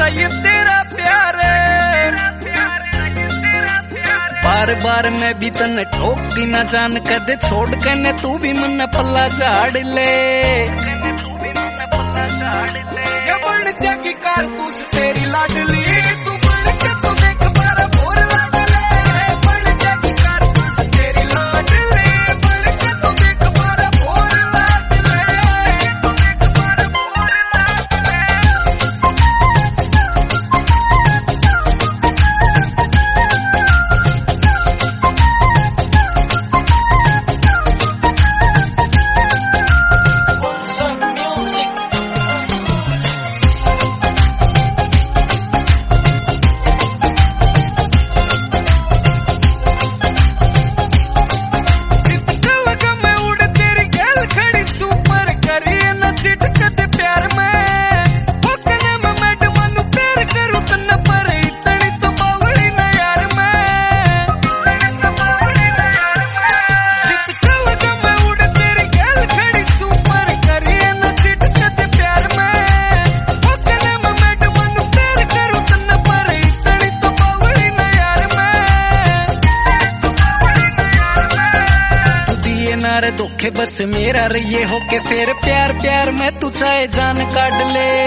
ये तेरा प्यार बार बार मैं भी तने ठोकती ना जान कदे छोड़ के ने तू भी मन पल्ला झाड़ ले ये बन जागी कारतूस तेरी लाडली तू बन के तो देख बारा भोर लाडले बन जागी कारतूस तेरी लाडली बन के तो देख बारा भोर लाडले तो देख बारा भोर लाडले धोखे बस मेरा रहिए हो के फिर प्यार प्यार में तू चाहे जान काट ले